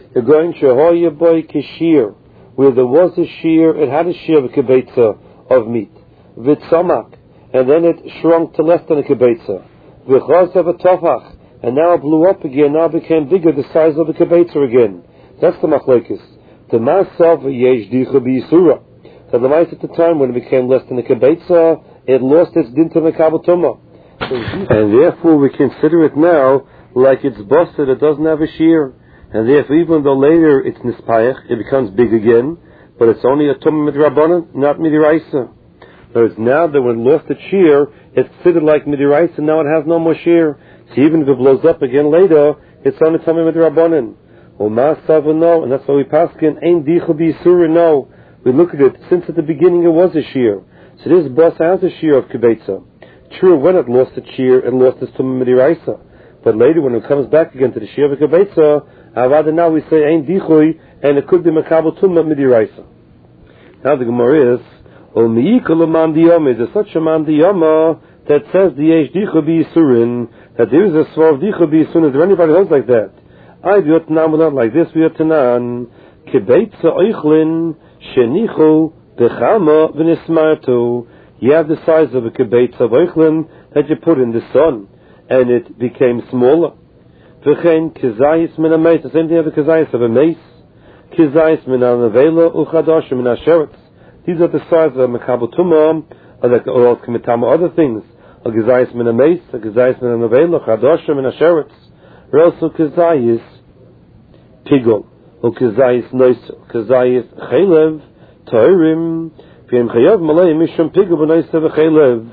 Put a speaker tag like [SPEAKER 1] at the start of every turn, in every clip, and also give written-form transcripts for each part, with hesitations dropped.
[SPEAKER 1] You're going Shehoya boy Kishir, where there was a shear, it had a shear of a kibetza of meat. Vitzamak, and then it shrunk to less than a kibetza. V'chaz of a tofach, and now it blew up again, now it became bigger, the size of a kibetza again. That's the machlekes. The masav yesh dicha b'yisura. So the mice at the time when it became less than a kibetza, it lost its din to mekabel tumah. And therefore we consider it now like it's busted, it doesn't have a shear. And therefore even though later it's nispayach, it becomes big again, but it's only a tumah midrabanan, not midiraisa. Whereas now that when it lost its shear, it's considered like midiraisa, now it has no more shear. So even if it blows up again later, it's only tumah midrabanan. No, and that's why we paskin ain't dicha b'yisura. No, we look at it since at the beginning it was a shear. So this bus has a shear of kibetza. True, when it lost its shear, it lost its tumah midiraisa. But later, when it comes back again to the shear of a kibetza, rather now we say ain't dichui, and it could be makabel tumah midiraisa. Now the Gemara is there's such a man diyama that says the yesh dicha b'yisurin, that there is a svar of dicha b'yisurin. Is there anybody else like that? I do it now, not like this. We are tanan kibetza oichlin shenichu bechama v'nismartu. You have the size of a kibetza of oichlin that you put in the sun, and it became smaller. V'chein kizayis min ha-meis. The same thing as the kizayis of a mace. Kizayis min ha-nevela u'chadasha min ha-sheretz. These are the size of a mekabel tumah, or k'mitama other things. A kizayis min ha-meis, a kizayis min ha-nevela, chadasha min ha-sheretz. Or also kizayis pigol, or kizayis noiser, kizayis chaylev, toirim, v'yem chayav malay mishum pigol b'noiser v'chaylev.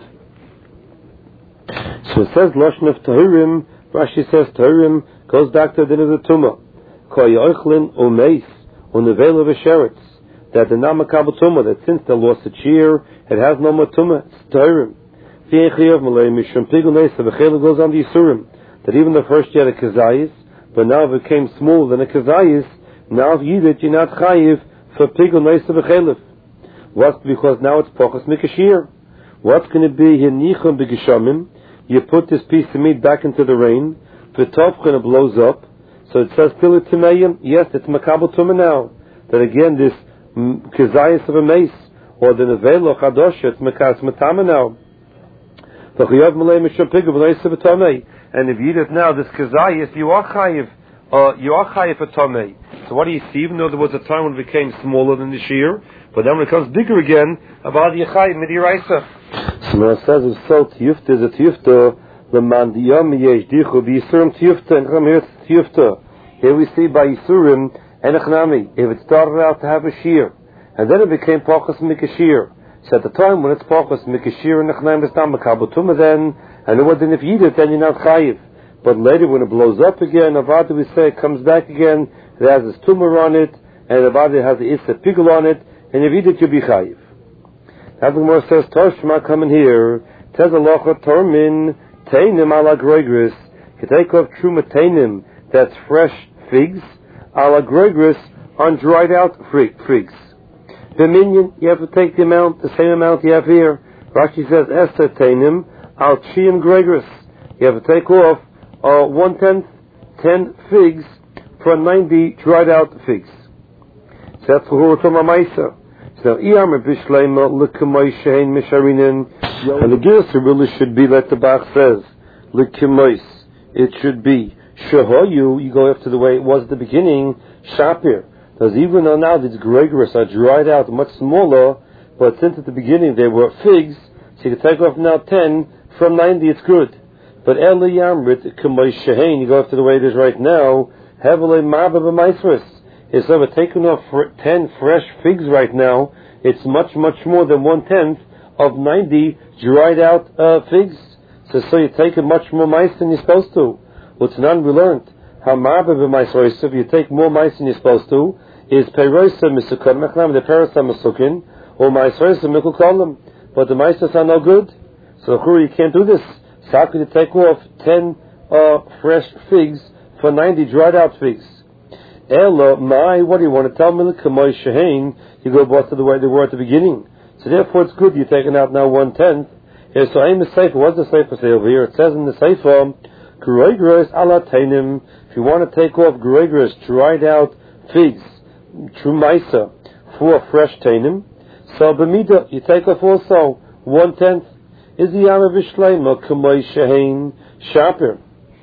[SPEAKER 1] So it says Lashon of Tahirim, Rashi says Tahirim goes back to the din of the Tumah. Ko yoichlin umeis, unevela v'sheretz. That the namakabel Tumah, that since they lost its shear, it has no more Tumah, it's Tahirim. V'yen chayav malay mishum pigol noiser v'chaylev goes on the Yisurim. That even the first year had a kazayis, but now it became smaller than a kazayis, now if you eat it, you're not chayiv for pigol noiser v'chaylev. What's because now it's pochas mikashir. What's going to be here nichum b'gishamim? You put this piece of meat back into the rain, v'tovchen it blows up, so it says pilu timeyim, yes, it's makabel tumah now. That again, this kazayis of a mace, or the nevelo chadosha, it's makas matama now. V'chayav malay mishum pigul b'noiser v'tomei. And if you eat it now, this kazayis, you are chayiv for tomei. So what do you see? Even though there was a time when it became smaller than the shear, but then when it becomes bigger again, about the chayiv midiraisa. So when it says it's so tiyufta, is a tiyufta, leman diyam yesh dichu b'yisurim tiyufta, and come here it's tiyufta. Here we see by yisurim enechnami. If it started out to have a shear, and then it became pachas mikashir. So at the time when it's pachas mikashir and nechnami, it's not makabel tumah then, and then if you eat it, then you're not chayiv. But later when it blows up again, avada we say it comes back again, it has its tumor on it, and avada has the issa pigul on it, and if you eat it, you'll be chayiv. Now the Gemara says, Toshma coming here, Tez alocha tormin, teinim ala groigris, you take off truma teinim, that's fresh figs, ala groigris, on dried out figs. The minion, you have to take the amount, the same amount you have here. Rashi says, Esther teinim, al chiim groigris. You have to take off 1/10, 10 figs for 90 dried out figs. So that's Hurutoma Maisa. So Iyam Bishleima Likimai Shein Misharinin, and the Girsa really should be like the Bach says, Likimais. It should be Shehoyu, you go after the way it was at the beginning, Shapir. Because even though now these Gregorius are dried out much smaller, but since at the beginning they were figs, so you can take off now 10 from 90, it's good. But Eli Yamrit Kamai Shein, you go after the way it is right now, Heavily Marba B'Maisris. If we're taking off 10 fresh figs right now, it's much, much more than 1/10 of 90 dried out figs. So you're taking much more mice than you're supposed to. What's none we learned. How Marba B'Maisris, if you take more mice than you're supposed to, is Peirosa Misukan, Mechnam, the Perasa Misukin, or Maisrosa Mikul Kolam. But the mice are no good. So you can't do this. So how could you take off 10 fresh figs for 90 dried out figs? Ella, what do you want to tell me? You go back to the way they were at the beginning. So therefore it's good you're taking out now 1/10. So I'm the Sefer. What's the Sefer say over here? It says in the Sefer, Gregorius ala tainim. If you want to take off Gregorius dried out figs, true maisa, 4 fresh tainim. So b'mida, you take off also 1/10. Is the yama b'shleima k'may shehein shaper.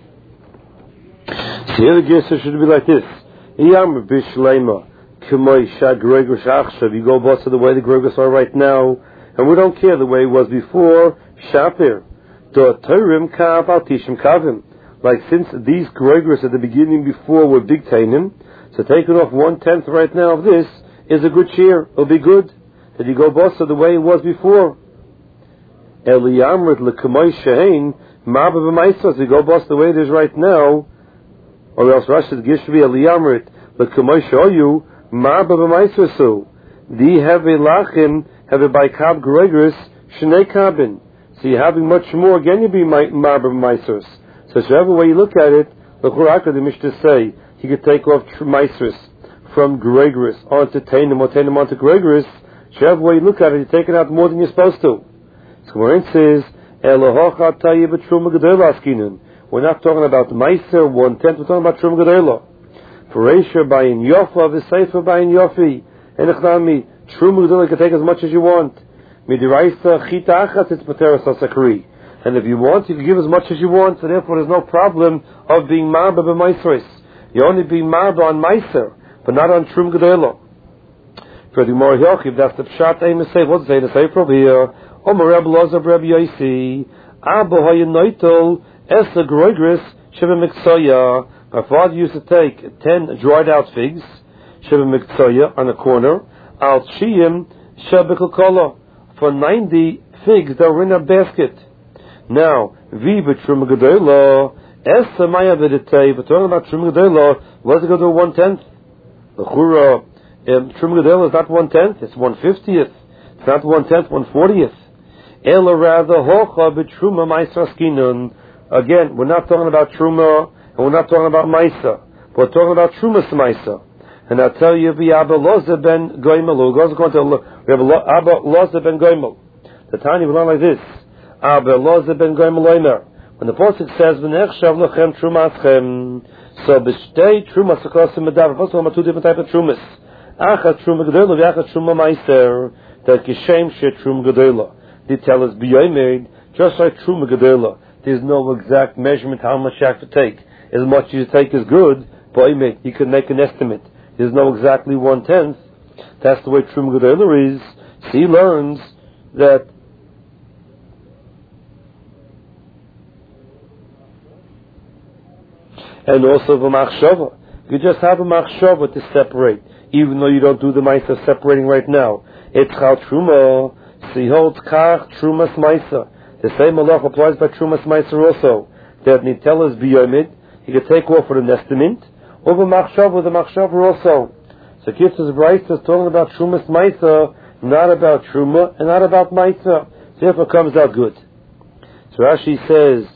[SPEAKER 1] So here the Gersa should be like this. Yama b'shleima k'may shagregos achshav. You go boss to the way the gregos are right now, and we don't care the way it was before. Shaper. Do terim kav al tishim kavim. Like since these gregos at the beginning before were big tainim, so taking off 1/10 right now of this is a good shear. It'll be good that you go boss to the way it was before. Eliyamrit l'kamay shehein marba b'maisos. You go boss the way it is right now, or else Rashi gives to be Eliyamrit l'kamay shehoyu marba b'maisosu. Di have a lachim have a by kab gregors shnei kabin. So you're having much more. Again, you be marba b'maisos. So whichever way you look at it, the Churaka the Mishnah say he could take off maisos from gregors onto tainim or tainim onto gregors. Whichever way you look at it, you're taking out more than you're supposed to. So where it says, we're not talking about Meiser 1/10, we're talking about Truma Gedela. For Reisha buying Yofa, V'Seifa buying Yofi. And Echnami, Truma Gedela, you can take as much as you want. Midiraisa Chita Achat, it's Pateras Asakri. And if you want, you can give as much as you want, so therefore there's no problem of being Marba b'Meisris. You only be Marba on Meiser, but not on Truma Gedela. For the Gemara Yochiv, that's the Pshat Amos say, what's it say? The Sefer here. Omer Reb Loza Reb Yosi, Abba Hayanoitol Esa Groigris Sheva Miksoya. My father used to take 10 dried out figs, Sheva Miksoya, on a corner, Al Chiyim Shebekal Kola, for 90 figs that were in a basket. Now, Viva Truma Gedela, Esa Maya Vedete, but talking about Truma Gedela, what's it going to do 1/10? The Chura, Truma Gedela is not 1/10, it's 1/50th. It's not 1/10, 1/40th. Ela rather hocha b'truma ma'isa skinun. Again, we're not talking about truma and we're not talking about ma'isa. We're talking about truma ma'isa. And I'll tell you, we have Loza ben Goimel. We have Abba Loza ben Goimel. The Tanya will learn like this: Abba Loza ben Goimel Omer. When the pasuk says v'nechshav lachem trumaschem, so b'shtei trumas akosim medav. First of all, 2 different types of trumas. Achat truma gedela, v'achat truma ma'isa. That kishem she truma gedela. They tell us b'yomed, just like Truma Gedela, there's no exact measurement how much you have to take. As much as you take is good, but you can make an estimate. There's no exactly 1/10. That's the way Truma Gedela is. So he learns that and also the machshava. You just have a machshava to separate, even though you don't do the mice of separating right now. It's how Truma. So he holds kach trumas maisa. The same malach applies by trumas maisa also. That nitelas biyomid, he can take off for the nestament, over machshav with the machshav also. So Kitz's Bryce is talking about trumas maisa, not about truma and not about maisa. So therefore it comes out good. So Rashi says,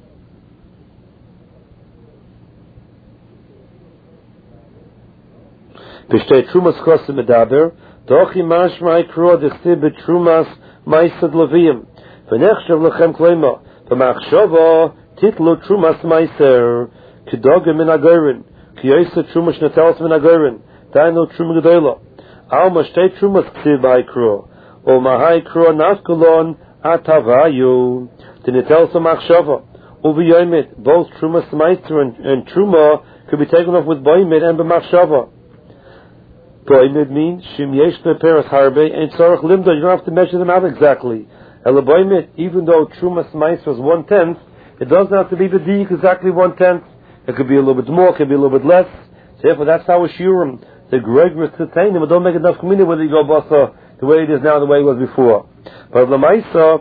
[SPEAKER 1] Pishtei trumas kosim medaber. Dochi mashma ikro dechsib betrumas ma'isad leviyim. V'nechshav lechem kleima. V'machshava titlu trumas ma'iser. K'dogim min agorin. K'yoysa trumas netelos min agorin. Dainu truma gedela. Al mashtei trumas ksiv ha'ikro. O mahai ikro nafkulon atavayu. T'netelos ha'machshava. U'v'yoymet. Both trumas ma'iser and truma could be taken off with boymet and b'machshava. Boimid means shim yesh beperas harbe and tzarach limda. You don't have to measure them out exactly. Ela boimid, even though trumas mais was 1/10, it doesn't have to be the dik exactly 1/10. It could be a little bit more, it could be a little bit less. So therefore, that's how we shiurim the gregor to tame them. Don't make enough community whether you go basa the way it is now, the way it was before. But the maisa,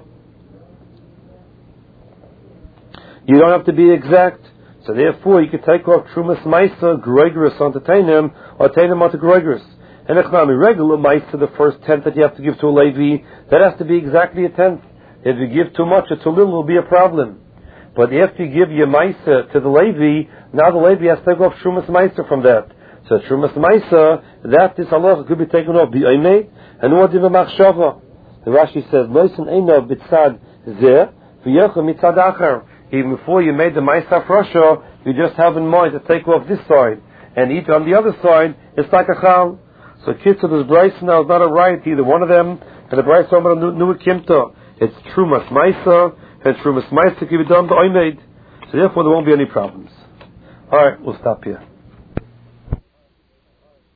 [SPEAKER 1] you don't have to be exact. So therefore, you can take off trumas maisa, gregorus onto tainim, or tainim onto gregorus. And echnami regular maisa, the first 10th that you have to give to a Levi, that has to be exactly a 10th. If you give too much or too little, it will be a problem. But if you give your maisa to the Levi, now the Levi has to take off trumas maisa from that. So trumas maisa, that this halacha could be taken off bi'oimei, and what diva machshava. The Rashi says, loisen eino bitzad zeh, v'yecha mitzad achar. Even before you made the Ma'aseh Frosha, you just have in mind to take off this side. and eat on the other side, it's like a chal. So Kitzur, this Bryce now is not a right, either one of them, and the Bryce Omer Nu Kimta. It's Trumas Maisa, and Trumas Maisa can be done to Oimed. So therefore there won't be any problems. Alright, we'll stop here.